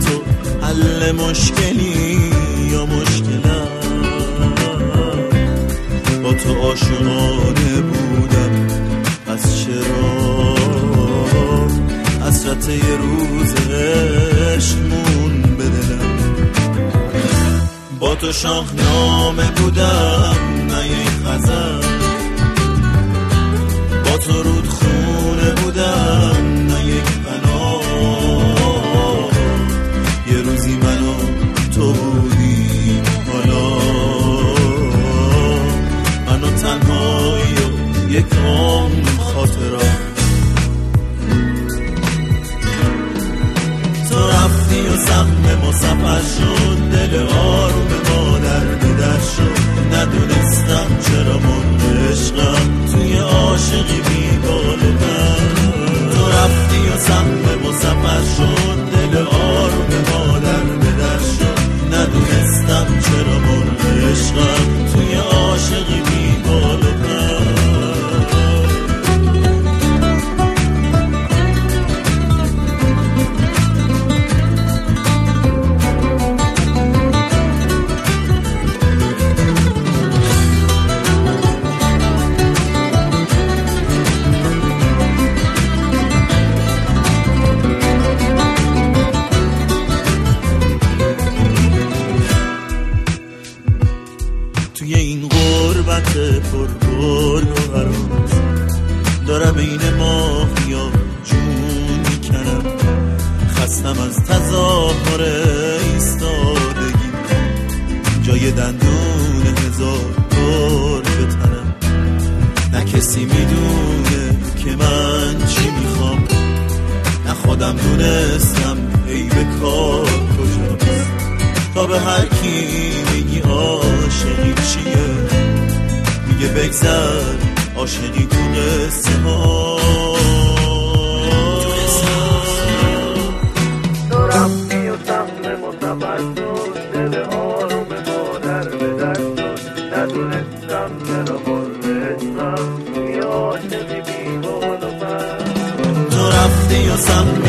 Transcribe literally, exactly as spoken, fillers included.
تو حل مشکلی یا مشکلم، با تو عاشقانه بودم، پس چرا حسرت یه روز عشقمون به دلم. با تو شاهنامه بودم نه یک غزل، با تو رودخونه بودم نه یک بنا. یه روزی من و تو بودیم، حالا من و تنهایی و یک عمر خاطرات. تو رفتی و سهم ما سفر شد، دل آروم ما در بدر شد. ندونستم چرا مرغ عشقم توی عاشقی بیبال و پر. تو رفتی و سهم ما سفر شد، دل آروم ما در بدر شد. ندونستم چرا مرغ عشقم توی عاشقی بیبال و پر. توی این غربت پر گرگ و هراس دارم این ماهیا جون میکنم. خستم از تظاهر ایستادگی، جای دندون هزار دور به تنم. نه کسی میدونه که من چی میخوام، نه خودم دونستم ای به کار کجاست. تا به هر کی میگی عاشقی چیه، میگه بگذر عاشقی تو قصه ها. تو رفتی و سهم ما سفر شد، دل آروم ما در بدر شد. ندونستم چرا مرغ عشقم توی عاشقی بیبال و پر. تو رفتی و سهم